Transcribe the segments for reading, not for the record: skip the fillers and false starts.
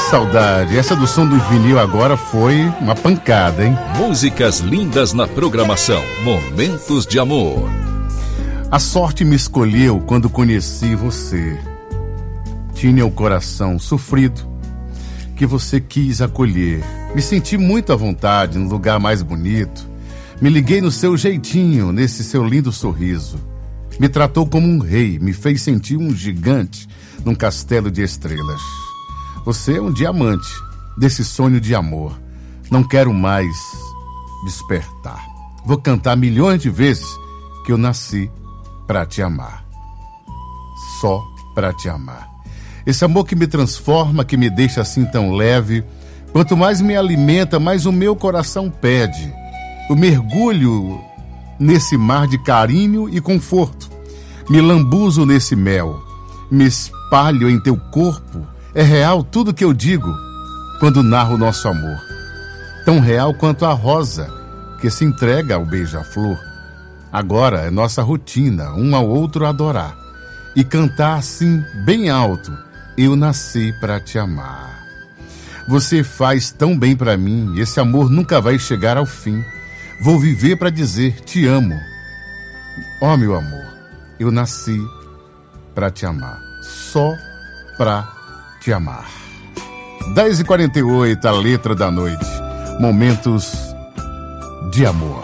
saudade. Essa do som do vinil agora foi uma pancada, hein? Músicas lindas na programação. Momentos de amor. A sorte me escolheu quando conheci você. Tinha o coração sofrido que você quis acolher. Me senti muito à vontade no lugar mais bonito. Me liguei no seu jeitinho, nesse seu lindo sorriso. Me tratou como um rei, me fez sentir um gigante num castelo de estrelas. Você é um diamante desse sonho de amor. Não quero mais despertar. Vou cantar milhões de vezes que eu nasci pra te amar. Só pra te amar. Esse amor que me transforma, que me deixa assim tão leve. Quanto mais me alimenta, mais o meu coração pede. Eu mergulho nesse mar de carinho e conforto. Me lambuzo nesse mel. Me espalho em teu corpo. É real tudo que eu digo quando narro nosso amor. Tão real quanto a rosa que se entrega ao beija-flor. Agora é nossa rotina, um ao outro adorar. E cantar assim, bem alto, eu nasci pra te amar. Você faz tão bem pra mim, esse amor nunca vai chegar ao fim. Vou viver pra dizer te amo. Ó meu amor, eu nasci pra te amar. Só pra te amar. 10h48, a letra da noite. Momentos de amor.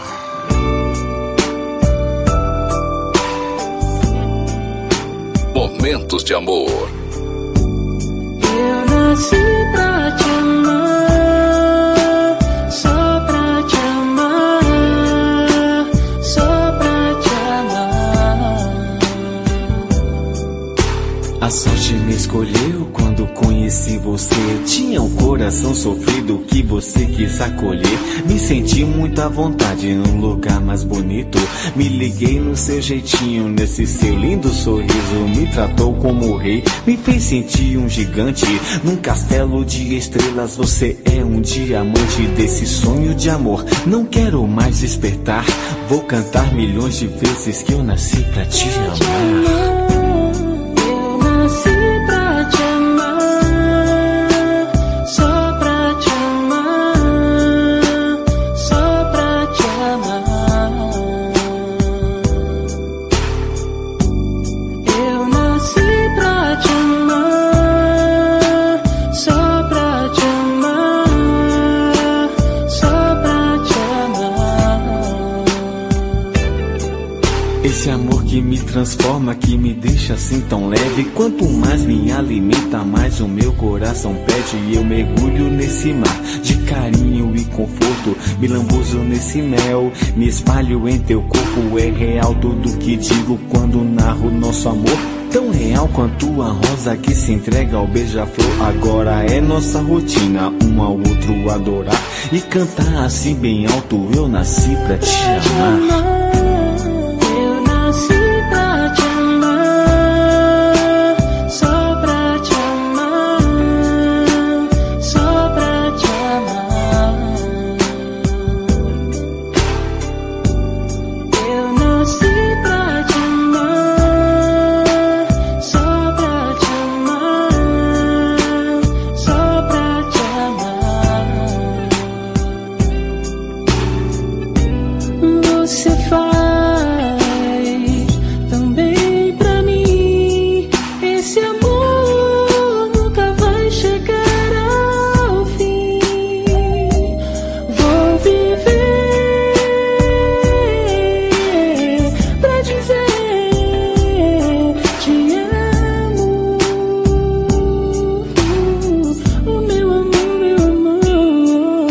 Momentos de amor. Eu nasci pra te amar, só pra te amar, só pra te amar. A sorte me escolheu quando conheci você. Tinha um coração sofrido que você quis acolher. Me senti muito à vontade num lugar mais bonito. Me liguei no seu jeitinho, nesse seu lindo sorriso. Me tratou como rei, me fez sentir um gigante num castelo de estrelas. Você é um diamante desse sonho de amor. Não quero mais despertar. Vou cantar milhões de vezes que eu nasci pra te amar. Eu nasci pra te amar, só pra te amar, só pra te amar. Eu nasci pra te amar, só pra te amar, só pra te amar. Esse amor que me transforma, que me deixa assim tão leve. Quanto mais me alimenta, mais o meu coração pede. E eu mergulho nesse mar de carinho e conforto. Me lambuzo nesse mel, me espalho em teu corpo. É real tudo que digo quando narro nosso amor. Tão real quanto a rosa que se entrega ao beija-flor. Agora é nossa rotina, um ao outro adorar. E cantar assim bem alto, eu nasci pra te amar. Eu nasci pra te amar, só pra te amar, só pra te amar. Eu nasci pra te amar, só pra te amar, só pra te amar. Você faz também pra mim. Esse amor nunca vai chegar ao fim. Vou viver pra dizer te amo. O meu amor, meu amor.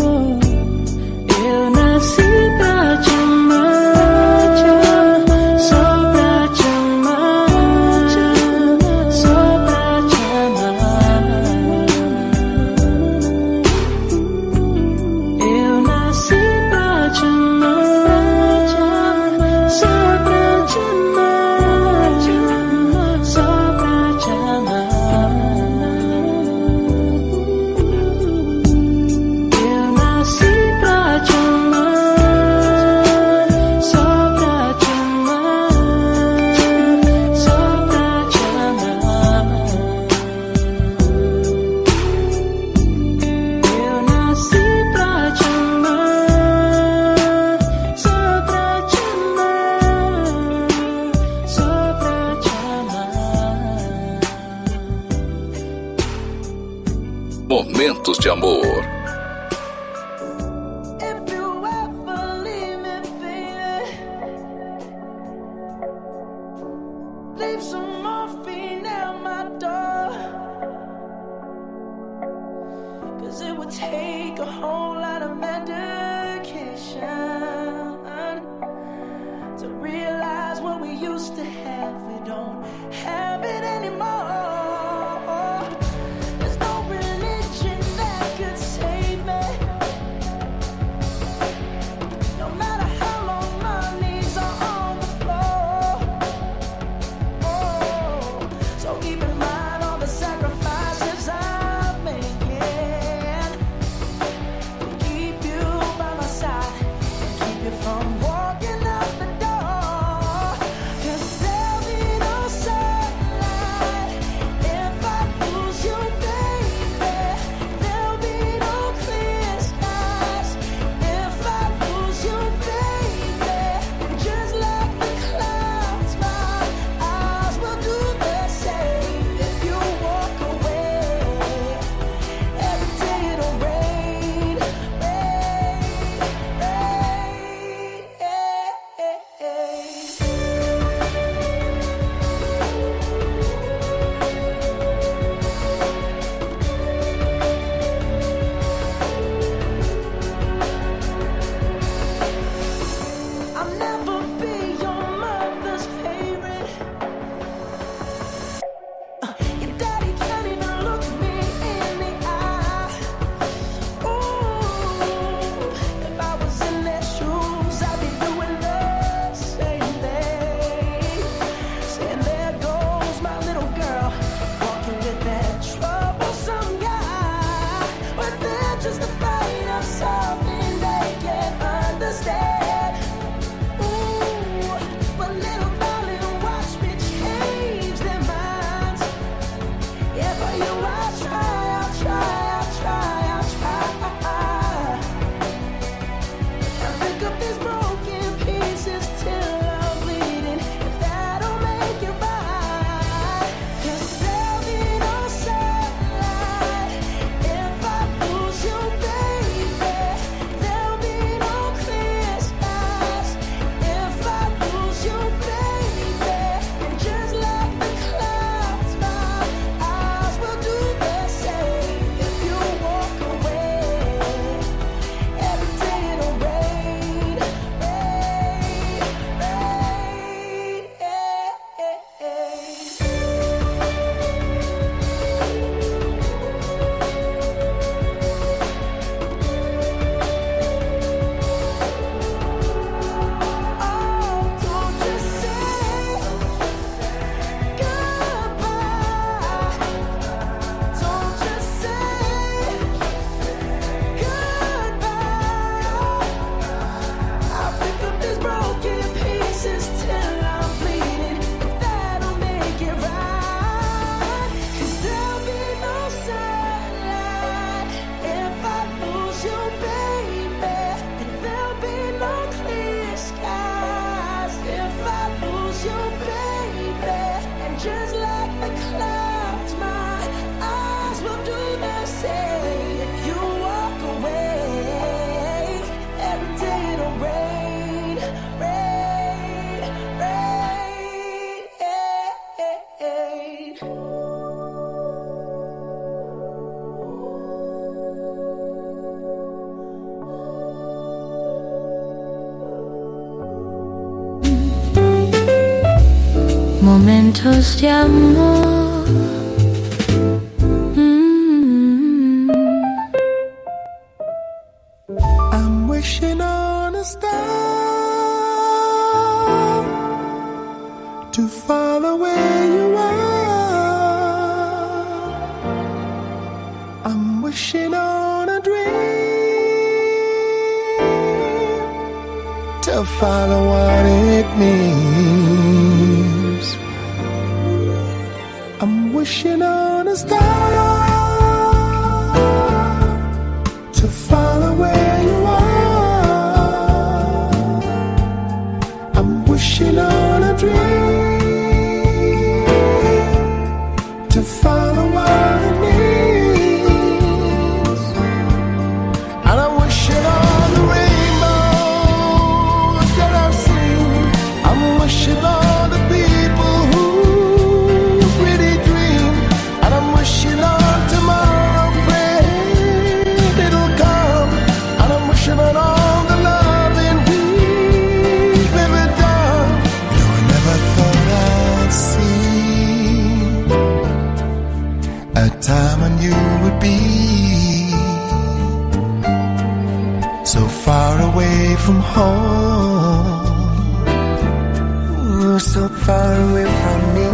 Eu nasci pra te amar, só pra te amar, só pra te amar. Eu nasci pra te amar, só pra te amar, só pra te amar. Eu nasci pra te amar, leave some morphine at my door. 'Cause it would take a whole lot of medication to realize what we used to have, we don't have it anymore. There's no religion that could save me. No matter how long my knees are on the floor. Oh, so keep in mind all the sacrifices I'm making to keep you by my side and keep you from walking out the door. 'Cause there'll be no sunlight if I lose you, baby. There'll be no clear skies if I lose you, baby. Just like the clouds, my eyes will do the same. If you walk away, every day it'll rain, rain, rain. I'll never be your mother's favorite. Your daddy can't even look me in the eye. Ooh, if I was in their shoes, I'd be doing the same thing. Saying there goes my little girl, walking with that troublesome guy. But they're just afraid of something they can't understand. Ooh, but little darling, watch me change their minds. Yeah, for you I'll try, I'll try, I'll try, I'll try. I'll pick up these broken pieces till I'm bleeding, if that'll make it right. 'Cause there'll be no sunlight if I lose you, baby. There'll be no clear skies if I lose you, baby. And just like the clouds, my eyes will do the same. If you walk away, every day it'll rain, rain, rain. Oh, don't just say goodbye. Don't just say goodbye. I'll pick up these broken pieces till I'm bleeding, if that'll make it right. 'Cause there'll be no sunlight if I lose you, baby. And there'll be no clear skies if I lose you, baby. And just like the clouds, my eyes will do the same. If you walk away, every day it'll rain, rain, rain. Momentos de amor. I'm wishing on a star to follow where you are. I'm wishing on a dream to follow what it means. I'm wishing on a star to follow where you are. I'm wishing on a dream to follow what it means. And I'm wishing on the rainbows that I've seen. I'm wishing on the people who so far away from me.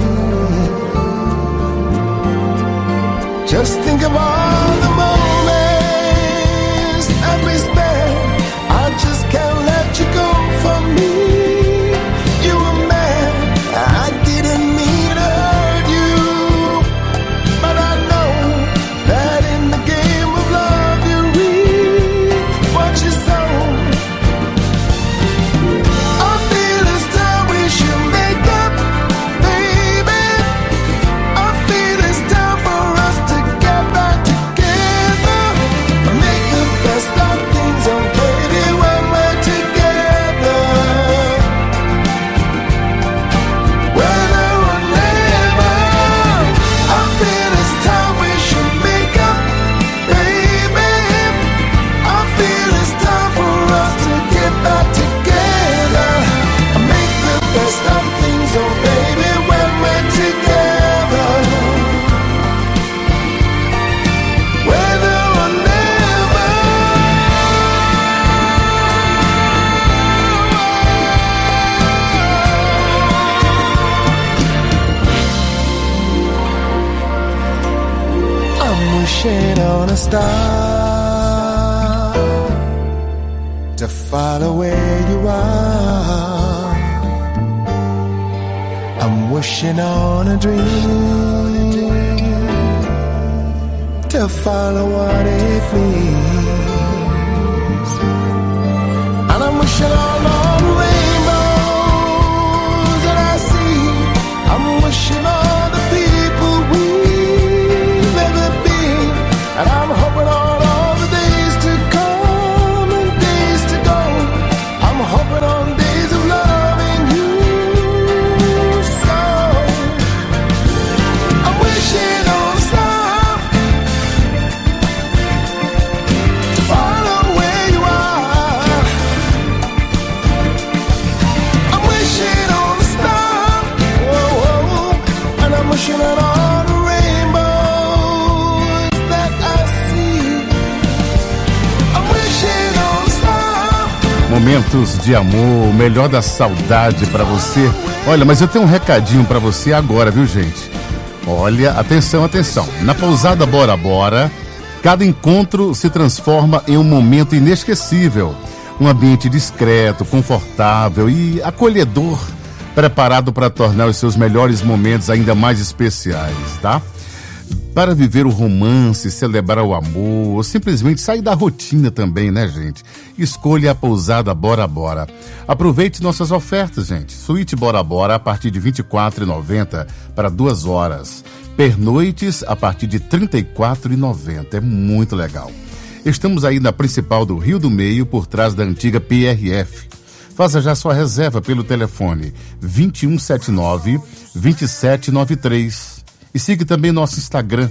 Just think of all the moments that we spent. I just can't let you go from me. You were mad, I didn't mean to hurt you, but I know that in the game of love you reap what you sow. I feel it's time we should make up, baby. I feel it's time for us to get back together. Make the best of things, oh baby, when we're together. Whether or never, I feel it's time we should make up, baby. I feel it's time for us to get back together. Make the best of things, oh baby, when we're together. Whether or never. I'm wishing on a star to follow where you are. I'm wishing on a dream to follow what it means. And I'm wishing on all the rainbows that I see. I'm wishing on the people we've ever been. And I'm hoping on all the days to come and days to go. I'm hoping on days of loving you so. I'm wishing on a star to follow where you are. I'm wishing on a star, and I'm wishing on all the rainbows that I see. I'm wishing on a star. Momentos de amor, o melhor da saudade pra você. Olha, mas eu tenho um recadinho pra você agora, viu, gente? Olha, atenção, atenção. Na pousada Bora Bora, cada encontro se transforma em um momento inesquecível. Um ambiente discreto, confortável e acolhedor, preparado para tornar os seus melhores momentos ainda mais especiais, tá? Para viver o romance, celebrar o amor, ou simplesmente sair da rotina também, né, gente? Escolha a pousada Bora Bora. Aproveite nossas ofertas, gente. Suíte Bora Bora a partir de R$ 24,90 para 2 horas. Pernoites a partir de R$ 34,90. É muito legal. Estamos aí na principal do Rio do Meio, por trás da antiga PRF. Faça já sua reserva pelo telefone 2179-2793. E siga também nosso Instagram,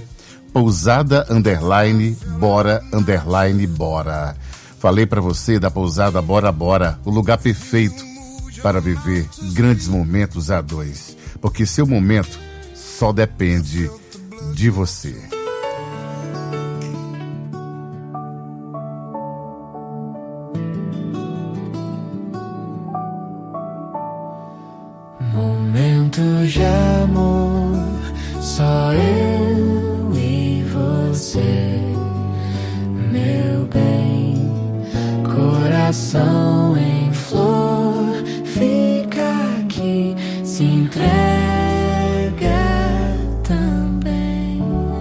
pousada_bora_bora. Falei pra você da pousada Bora Bora, o lugar perfeito para viver grandes momentos a dois. Porque seu momento só depende de você. Momentos de amor, só eu e você, meu bem. Coração em flor, fica aqui, se entrega também.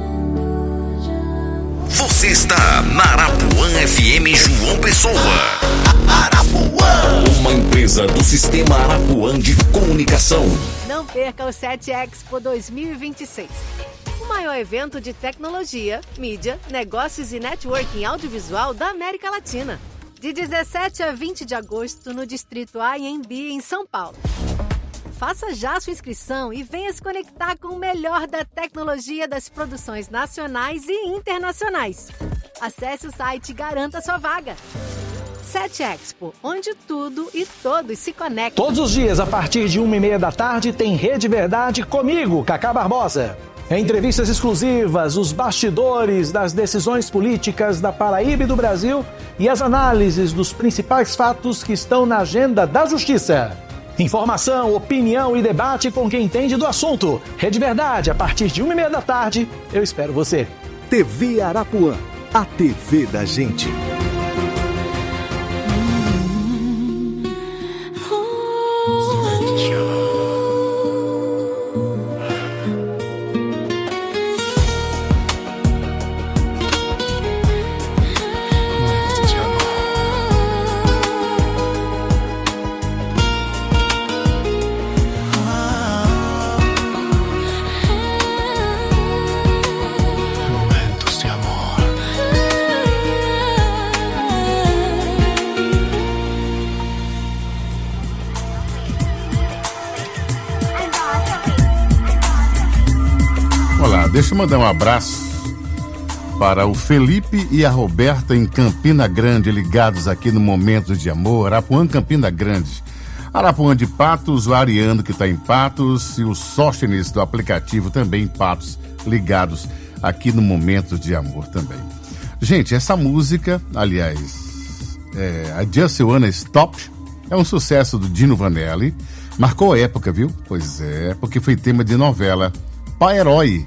Você está na Arapuã FM João Pessoa. Arapuã, uma empresa do Sistema Arapuã de Comunicação. Não perca o SET Expo 2026. O maior evento de tecnologia, mídia, negócios e networking audiovisual da América Latina. De 17 a 20 de agosto no Distrito AMB em São Paulo. Faça já sua inscrição e venha se conectar com o melhor da tecnologia das produções nacionais e internacionais. Acesse o site e garanta sua vaga. SET Expo, onde tudo e todos se conectam. Todos os dias, a partir de 1h30 da tarde, tem Rede Verdade comigo, Cacá Barbosa. Entrevistas exclusivas, os bastidores das decisões políticas da Paraíba e do Brasil e as análises dos principais fatos que estão na agenda da Justiça. Informação, opinião e debate com quem entende do assunto. Rede Verdade, a partir de 1h30 da tarde, eu espero você. TV Arapuã, a TV da gente. Deixa eu mandar um abraço para o Felipe e a Roberta em Campina Grande, ligados aqui no Momento de Amor. Arapuã, Campina Grande. Arapuã de Patos, o Ariano que está em Patos e o Sóstenes do aplicativo também em Patos, ligados aqui no Momento de Amor também. Gente, essa música, aliás, a Just Wanna Stop, é um sucesso do Dino Vanelli. Marcou época, viu? Pois é, porque foi tema de novela Pai Herói,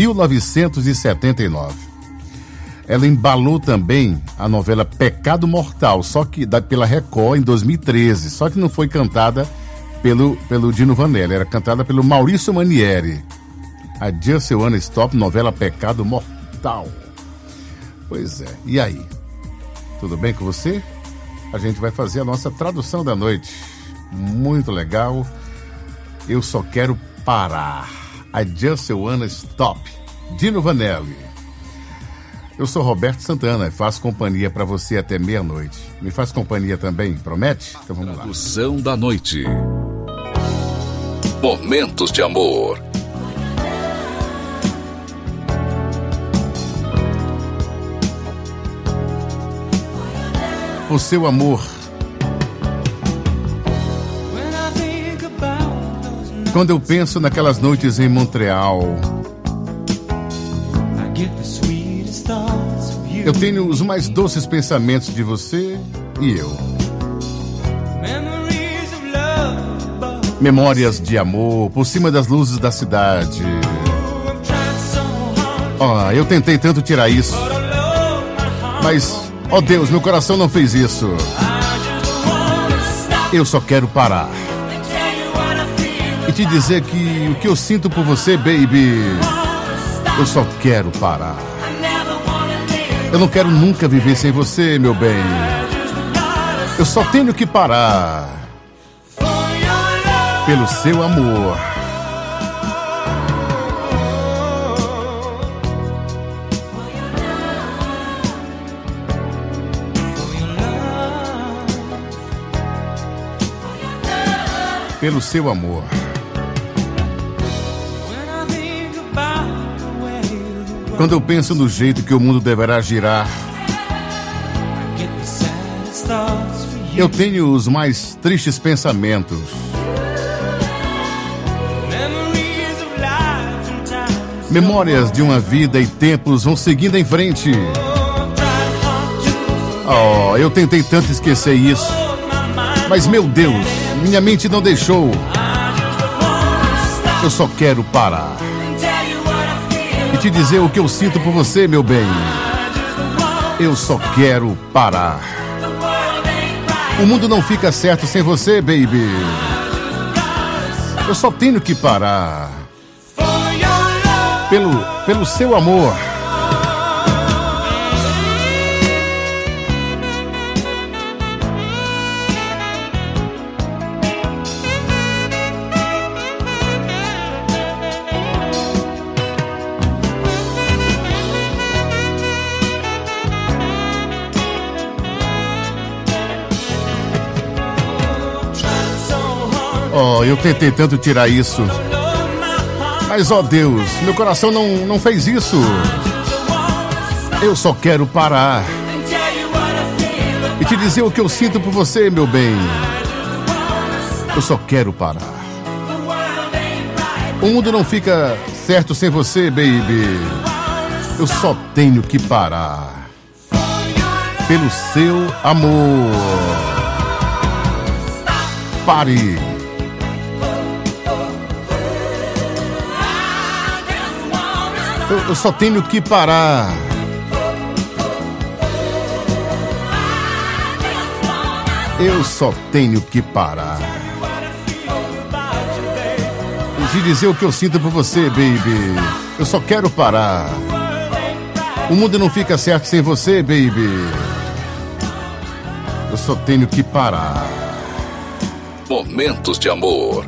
1979. Ela embalou também a novela Pecado Mortal, só que pela Record em 2013, só que não foi cantada pelo Dino Vanelli, era cantada pelo Maurício Manieri. A Just Wanna Stop, novela Pecado Mortal. Pois é, e aí? Tudo bem com você? A gente vai fazer a nossa tradução da noite. Muito legal. Eu só quero parar. I Just Wanna Stop, Dino Vanelli. Eu sou Roberto Santana e faço companhia para você até meia-noite. Me faz companhia também, promete? Então vamos lá. Tradução da noite. Momentos de Amor. O seu amor. Quando eu penso naquelas noites em Montreal, eu tenho os mais doces pensamentos de você e eu. Memórias de amor por cima das luzes da cidade. Eu tentei tanto tirar isso, mas, Deus, meu coração não fez isso. Eu só quero parar e te dizer que o que eu sinto por você, baby, eu só quero parar. Eu não quero nunca viver sem você, meu bem. Eu só tenho que parar pelo seu amor. Pelo seu amor. Quando eu penso no jeito que o mundo deverá girar, eu tenho os mais tristes pensamentos. Memórias de uma vida e tempos vão seguindo em frente. Eu tentei tanto esquecer isso, mas meu Deus, minha mente não deixou. Eu só quero parar e te dizer o que eu sinto por você, meu bem. Eu só quero parar. O mundo não fica certo sem você, baby. Eu só tenho que parar pelo seu amor. Eu tentei tanto tirar isso, mas Deus, meu coração não fez isso. Eu só quero parar e te dizer o que eu sinto por você, meu bem. Eu só quero parar. O mundo não fica certo sem você, baby. Eu só tenho que parar pelo seu amor. Pare. Eu só tenho que parar. Eu só tenho que parar de dizer o que eu sinto por você, baby. Eu só quero parar. O mundo não fica certo sem você, baby. Eu só tenho que parar. Momentos de amor.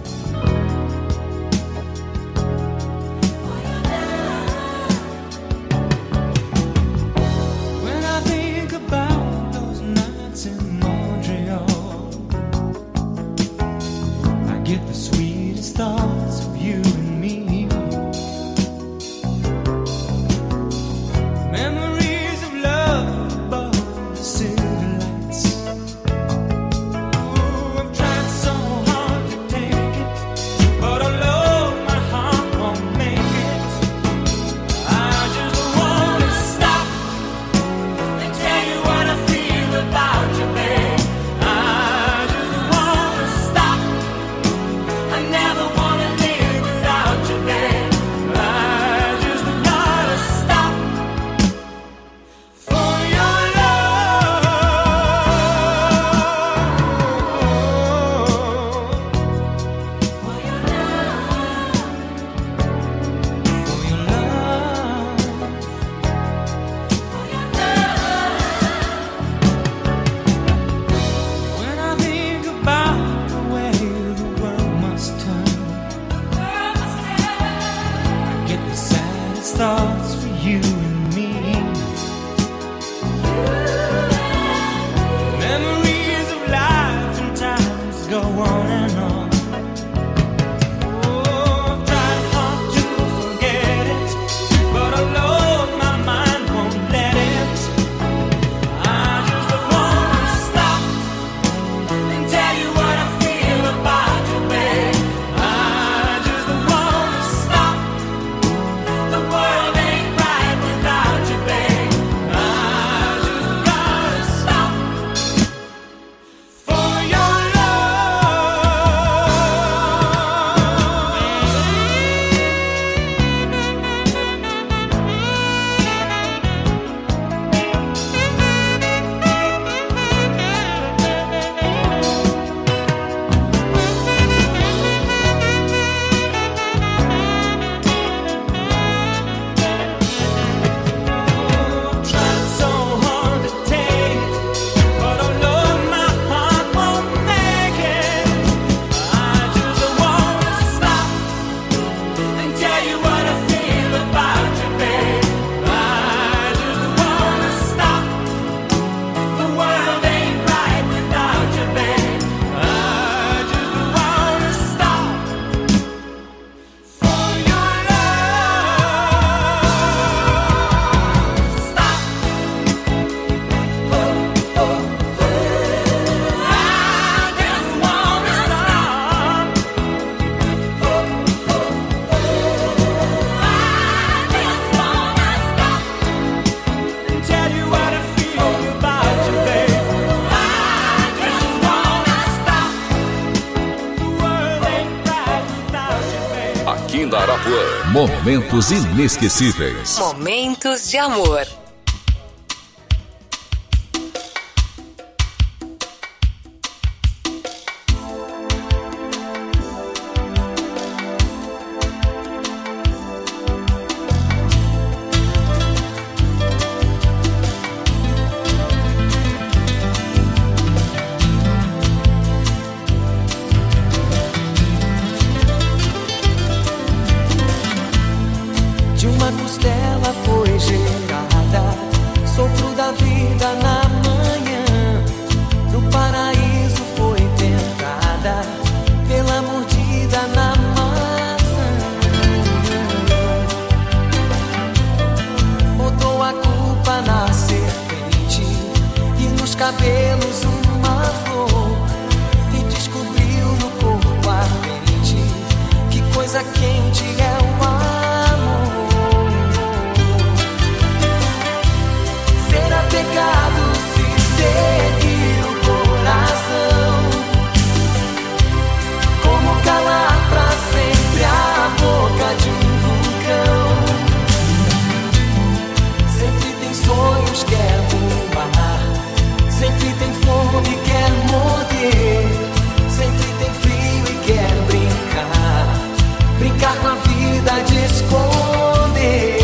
Momentos inesquecíveis. Momentos de amor. De uma costela foi gerada quer voar. Sempre tem fome, quer morder. Sempre tem frio e quer brincar. Brincar com a vida de esconder.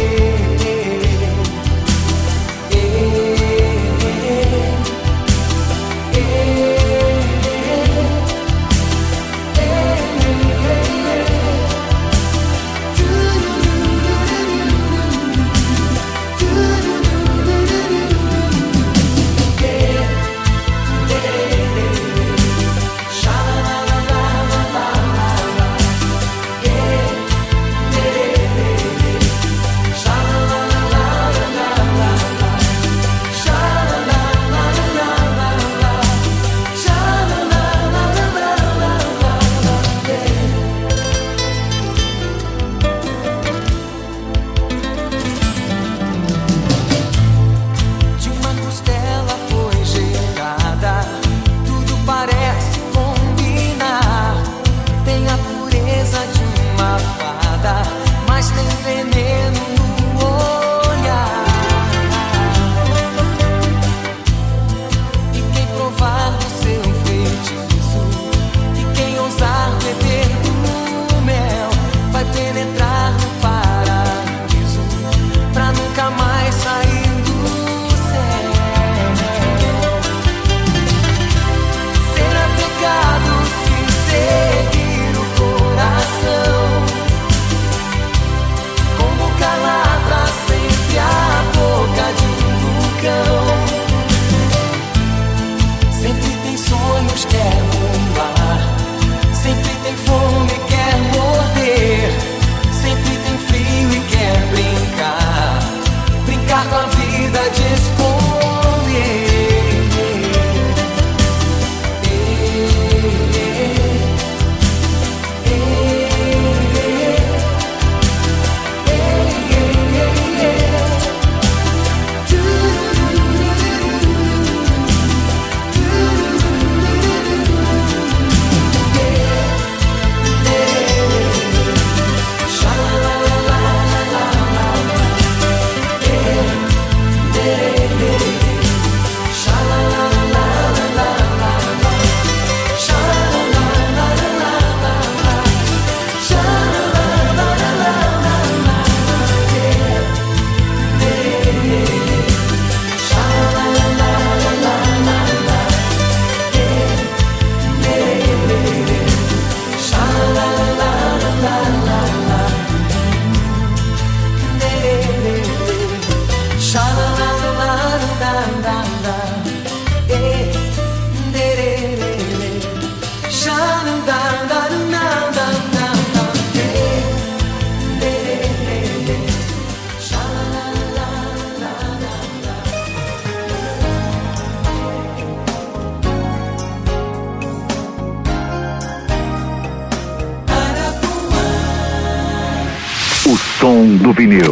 som do vinil.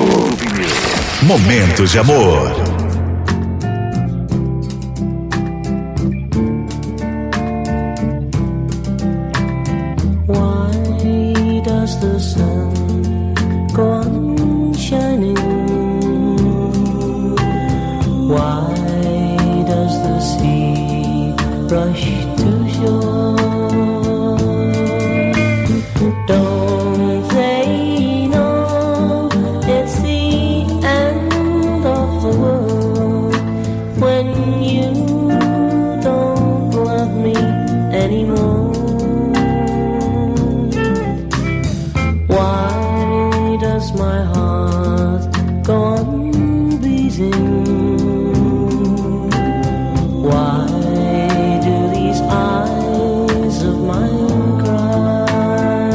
Momentos de amor. Why does the sun go on shining? Why does the sea rush to shore? Don't they know it's the end of the world when you don't love me anymore? Why does my heart go on beating? Why do these eyes of mine cry?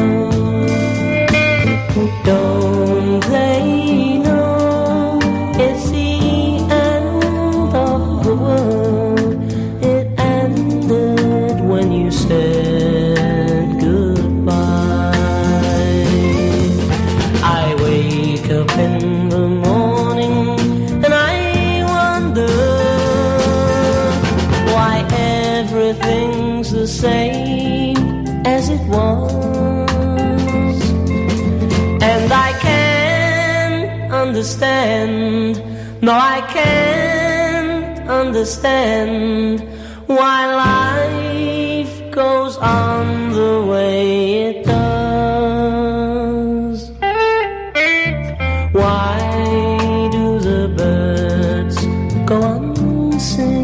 Don't they know it's the end of the world? It ended when you said goodbye. I wake up in the morning and I wonder why everything's the same as it was. And I can't understand, no I can't understand why life goes on the way it does. Why do the birds go on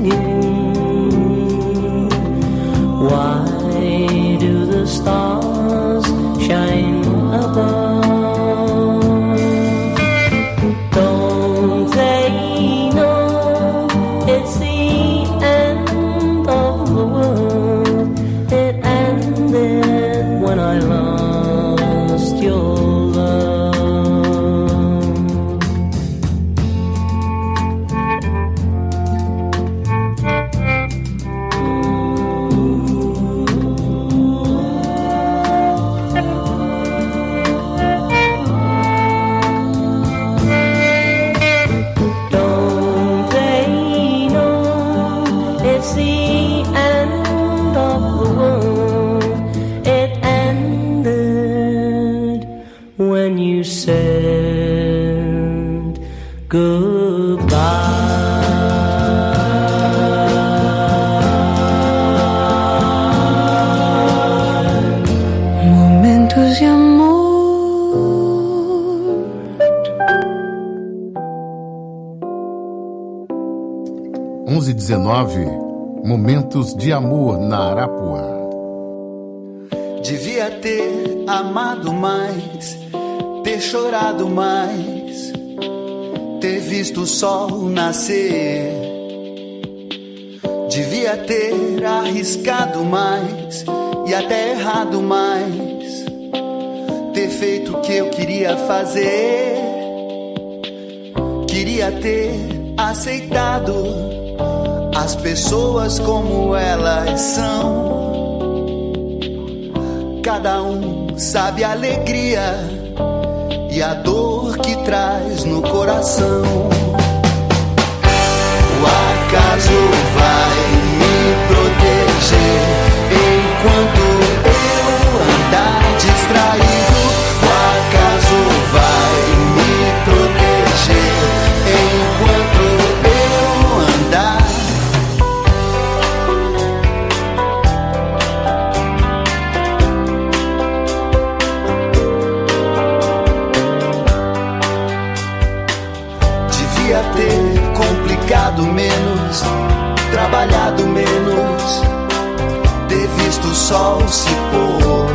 singing? Why do the stars shine above? Don't they know it's the end of the world? It ended when I lost your love. Don't they know it's the end of the world? It ended when you said goodbye. Momentos de amor. 11h19, Momentos de Amor na Arapuã. Devia ter amado mais, ter chorado mais, ter visto o sol nascer. Devia ter arriscado mais e até errado mais, ter feito o que eu queria fazer. Queria ter aceitado as pessoas como elas são. Cada um sabe a alegria e a dor que traz no coração. O acaso vai me proteger enquanto eu andar distraído. O acaso vai me proteger enquanto eu andar. Devia ter complicado menos, trabalhado menos, ter visto o sol se pôr.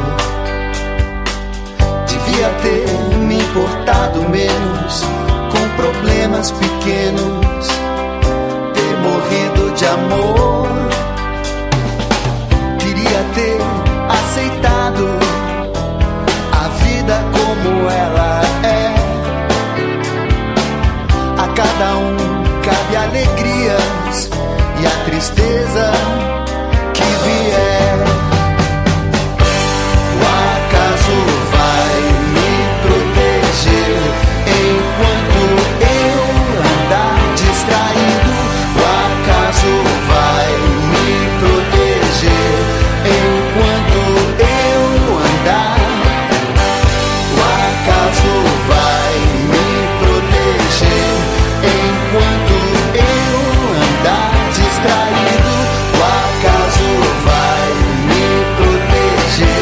Devia ter me importado menos com problemas pequenos, ter morrido de amor. Queria ter aceitado a vida como ela é. A cada um cabe alegrias e a tristeza que vier. O acaso vai me proteger enquanto eu andar distraído. O acaso vai me proteger enquanto eu andar. O acaso vai me proteger enquanto eu andar distraído. O acaso vai me proteger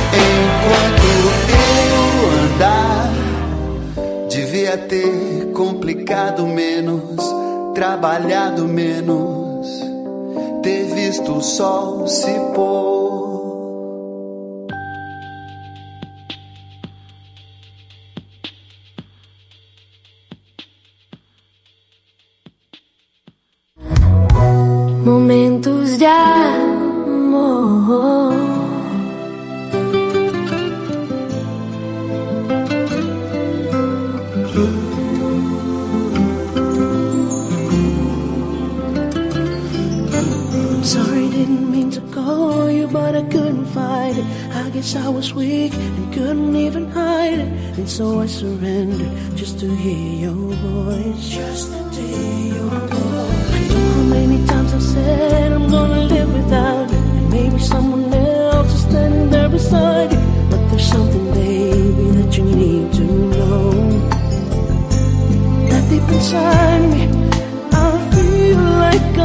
enquanto eu andar. Devia ter complicado menos, trabalhado menos, ter visto o sol se pôr. Momentos de amor. I'm sorry, didn't mean to call you, but I couldn't fight it. I guess I was weak and couldn't even hide it, and so I surrendered just to hear your voice. Just to hear your voice. How many times I've said I'm gonna live without you, and maybe someone else is standing there beside you, but there's something, baby, that you need to know. That deep inside me, I feel like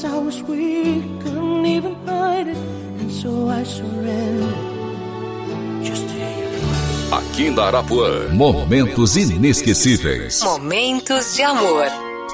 guess I was weak, couldn't even hide it, and so I surrendered. Just to hear your voice. Aqui na Arapuã, momentos inesquecíveis. Momentos de amor.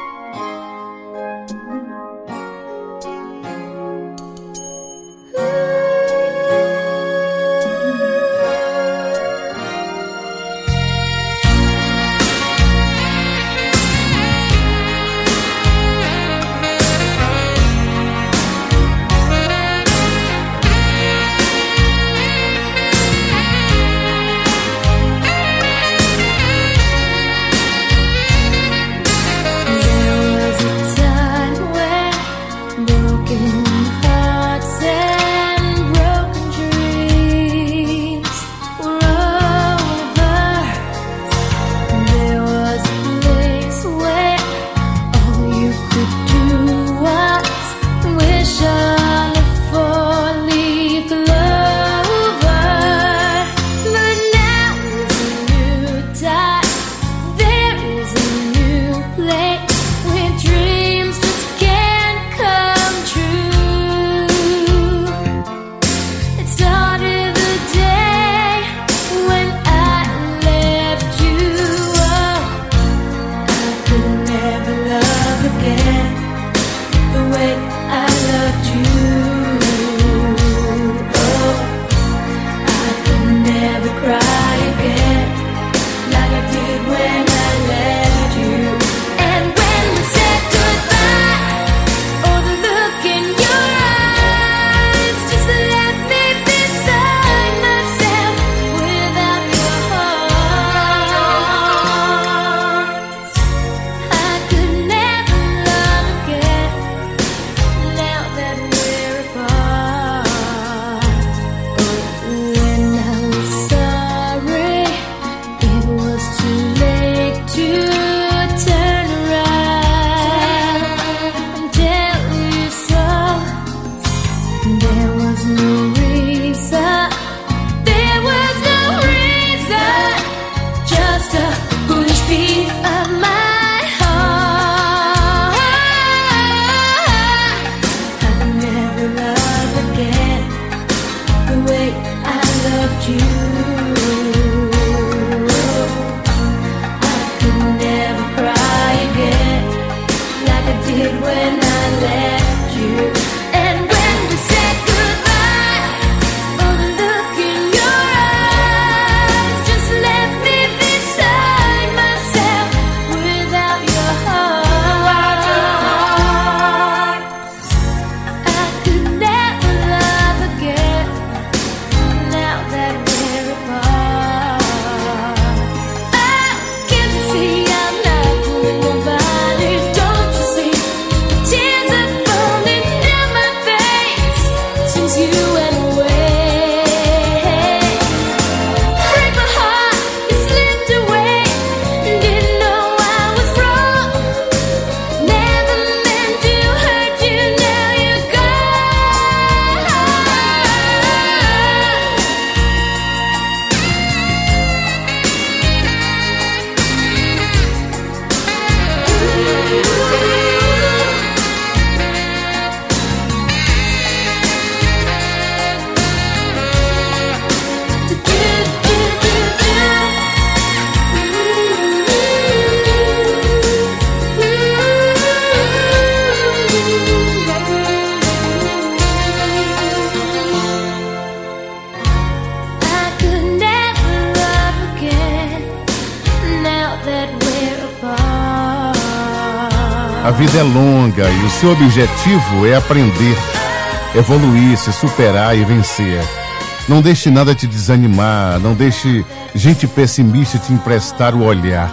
A vida é longa e o seu objetivo é aprender, evoluir, se superar e vencer. Não deixe nada te desanimar, não deixe gente pessimista te emprestar o olhar.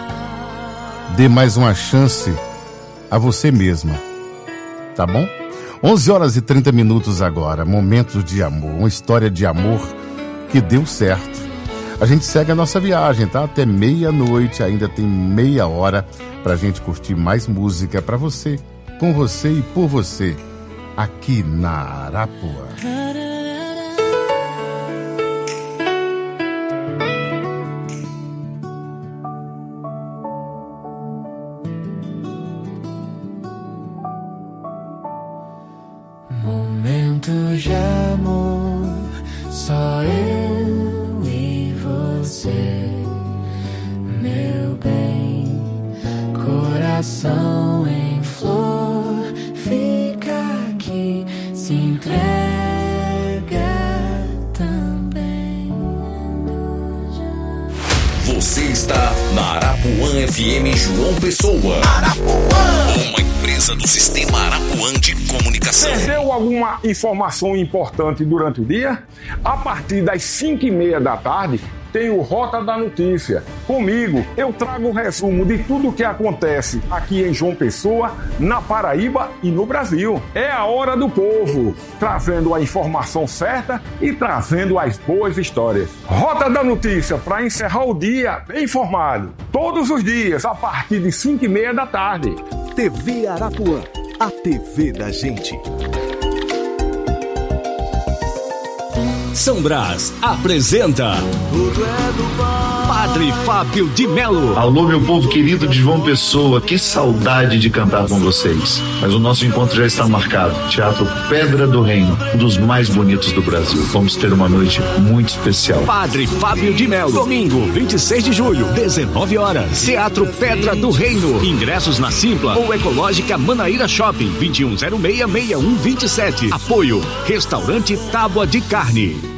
Dê mais uma chance a você mesma, tá bom? 11h30 agora, momentos de amor, uma história de amor que deu certo. A gente segue a nossa viagem, tá? Até meia-noite, ainda tem meia hora pra gente curtir mais música pra você, com você e por você, aqui na Arapuã. Momentos de amor, só eu e você, meu bem, coração em flor, fica aqui, se entrega também. Você está na Arapuã FM João Pessoa. Arapuã, uma empresa do Sistema Arapuã de Comunicação. Perdeu alguma informação importante durante o dia? A partir das 5h30 da tarde, tem o Rota da Notícia. Comigo, eu trago um resumo de tudo o que acontece aqui em João Pessoa, na Paraíba e no Brasil. É a hora do povo, trazendo a informação certa e trazendo as boas histórias. Rota da Notícia, para encerrar o dia bem informado. Todos os dias, a partir de 5h30 da tarde. TV Arapuã, a TV da gente. São Brás apresenta Padre Fábio de Melo. Alô, meu povo querido de João Pessoa, que saudade de cantar com vocês. Mas o nosso encontro já está marcado. Teatro Pedra do Reino, um dos mais bonitos do Brasil. Vamos ter uma noite muito especial. Padre Fábio de Melo, domingo, 26 de julho, 19 horas. Teatro Pedra do Reino. Ingressos na Simpla ou Ecológica Manaíra Shopping, 2106-6127. Apoio, Restaurante Tábua de Carne.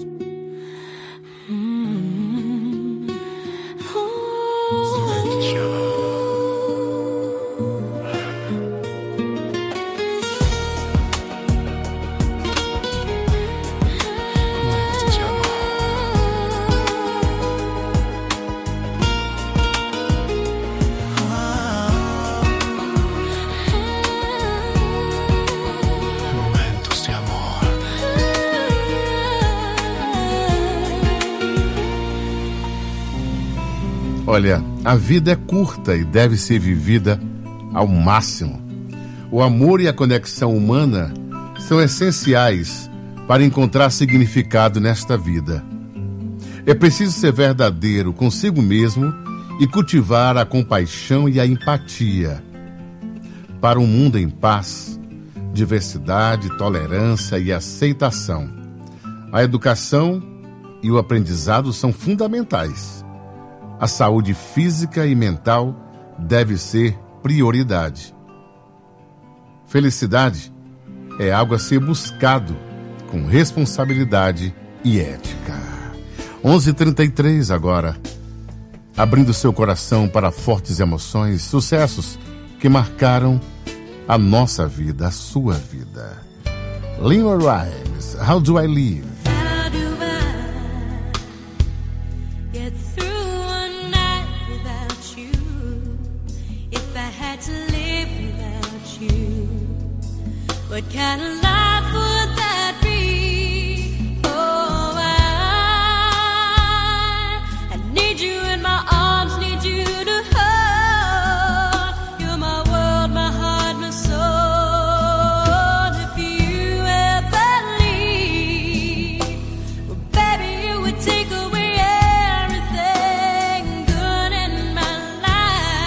Olha, a vida é curta e deve ser vivida ao máximo. O amor e a conexão humana são essenciais para encontrar significado nesta vida. É preciso ser verdadeiro consigo mesmo e cultivar a compaixão e a empatia. Para um mundo em paz, diversidade, tolerância e aceitação, a educação e o aprendizado são fundamentais. A saúde física e mental deve ser prioridade. Felicidade é algo a ser buscado com responsabilidade e ética. 11h33 agora. Abrindo seu coração para fortes emoções, sucessos que marcaram a nossa vida, a sua vida. Lima Rimes, How Do I Live? What kind of life would that be? Oh, I need you in my arms, need you to hold. You're my world, my heart, my soul. If you ever leave, well, baby, you would take away everything good in my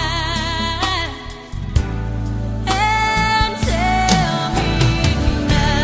life. And tell me now.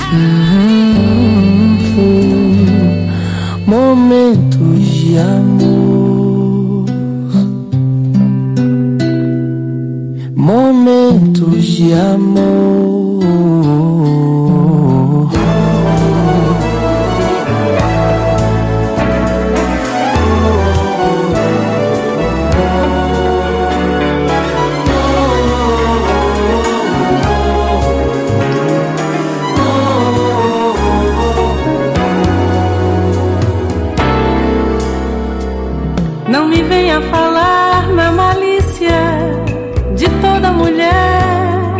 Momentos de amor, momentos de amor. Não me venha falar na malícia de toda mulher.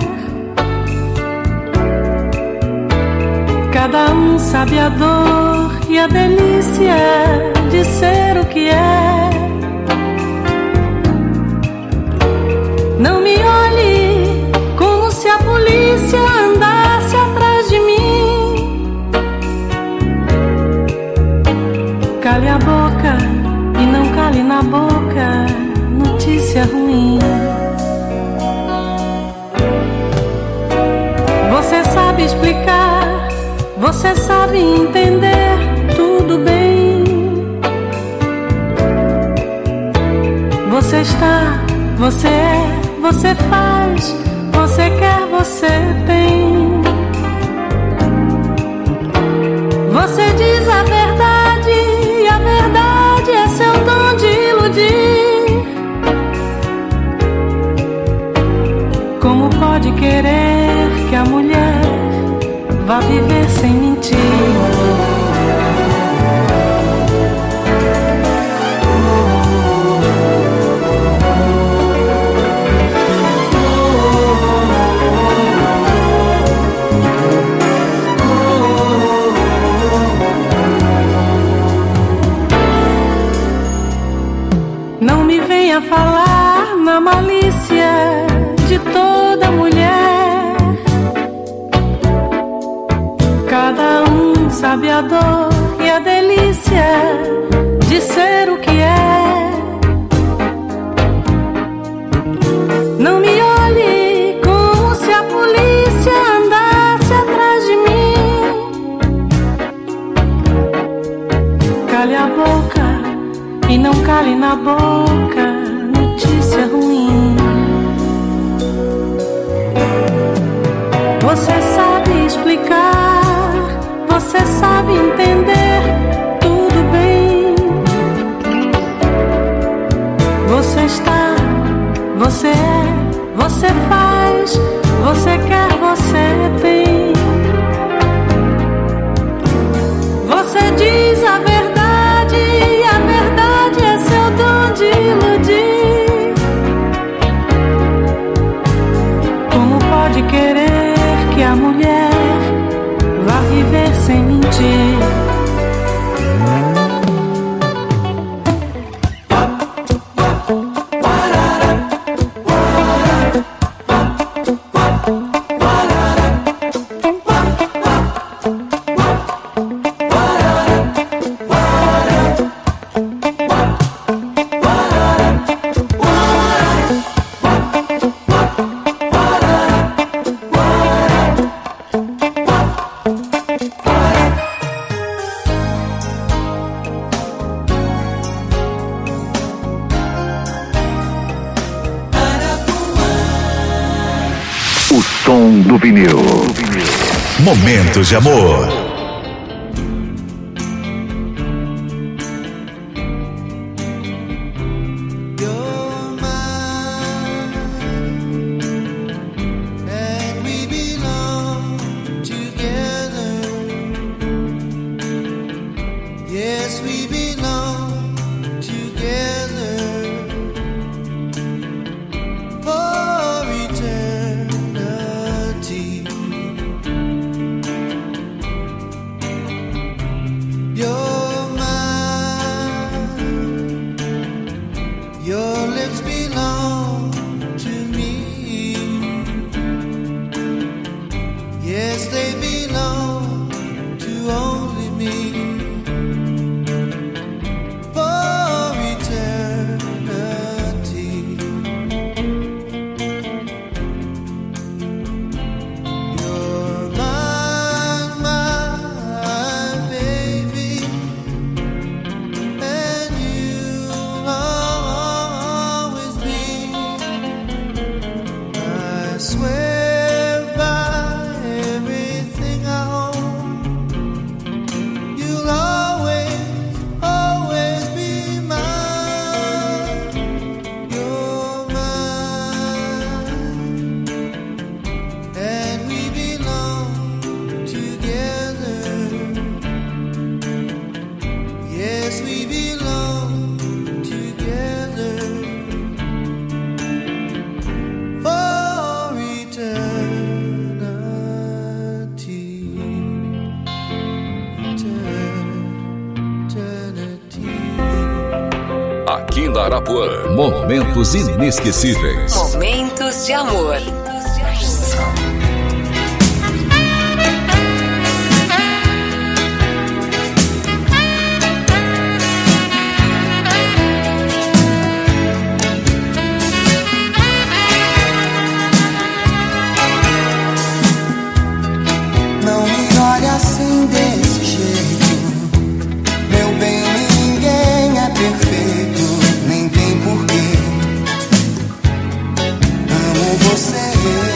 Cada um sabe a dor e a delícia de ser o que é. Não me olhe como se a polícia andasse atrás de mim. Cale a boca e não cale na boca notícia ruim. Você sabe explicar, você sabe entender tudo bem. Você está, você é, você faz, você quer, você tem. Você diz a verdade e a verdade é seu dom de iludir. Como pode querer que a mulher vá viver sem mentir? Não me venha falar na malícia de toda mulher. Cada um sabe a dor e a delícia de ser o que é. Não me olhe como se a polícia andasse atrás de mim. Cale a boca e não cale na boca notícia ruim. Você sabe explicar, você sabe entender tudo bem. Você está, você é, você faz, você quer, você tem. Você diz a verdade e a verdade é seu dom de iludir. Como pode querer que a mulher vá viver sem mentir? O som do vinil. Momentos de amor. Yes, we belong together for eternity. You're mine, your lips belong to me. Yes, they belong to only me. Arapuã. Momentos inesquecíveis. Momentos de amor. Não me olhe assim desse jeito, meu bem, ninguém é perfeito, nem tem porquê. Amo você.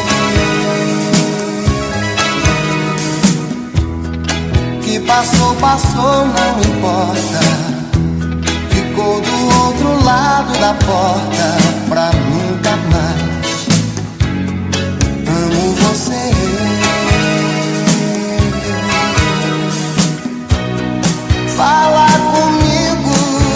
Que passou, passou, não importa. Ficou do outro lado da porta pra nunca mais. Amo você. Fala comigo,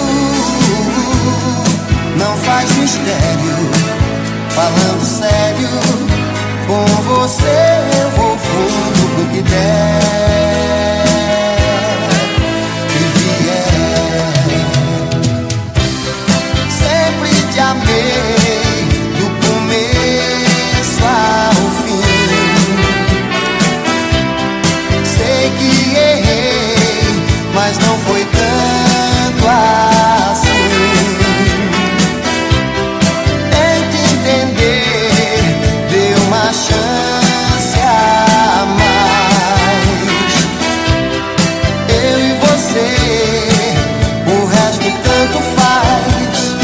não faz mistério. Falando sério, com você eu vou fundo pro que der e vier. Sempre te amei, do começo ao fim. Sei que errei, mas não foi tanto assim. Tente entender, dê uma chance a mais. Eu e você, o resto tanto faz.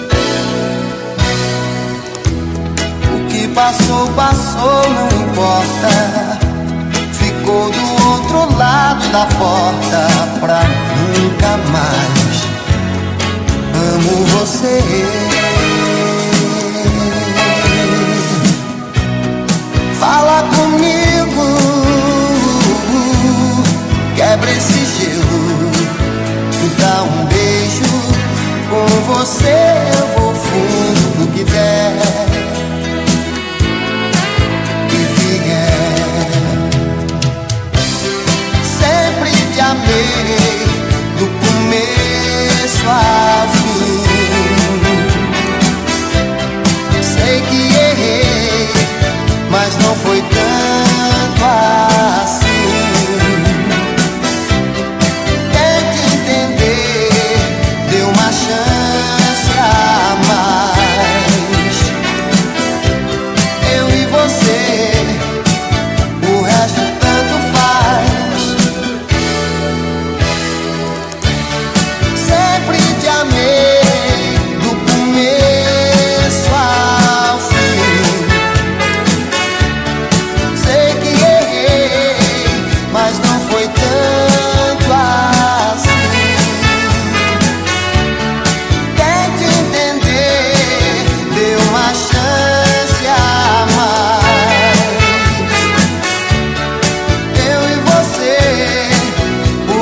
O que passou, passou, não importa. Ficou do outro lado da porta pra nunca mais. Amo você. Fala comigo, quebra esse gelo, me dá um beijo. Com você eu vou fundo do que der e vier. Sempre te amei,